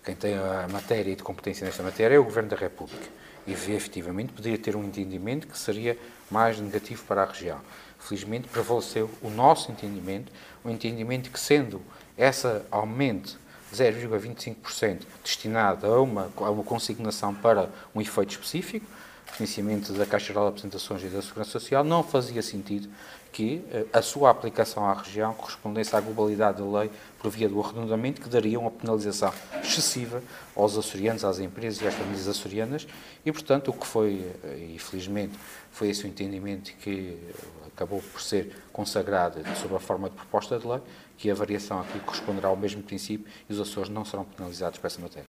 quem tem a matéria e de competência nesta matéria é o Governo da República. E, efetivamente, poderia ter um entendimento que seria mais negativo para a região. Felizmente, prevaleceu o nosso entendimento, o entendimento que, sendo esse aumento de 0,25% destinado a uma consignação para um efeito específico, financiamento da Caixa Geral de Apresentações e da Segurança Social, não fazia sentido que a sua aplicação à região correspondesse à globalidade da lei por via do arredondamento, que daria uma penalização excessiva aos açorianos, às empresas e às famílias açorianas, e, portanto, o que foi, e felizmente, foi esse o entendimento que acabou por ser consagrado sob a forma de proposta de lei, que a variação aqui corresponderá ao mesmo princípio e os Açores não serão penalizados por essa matéria.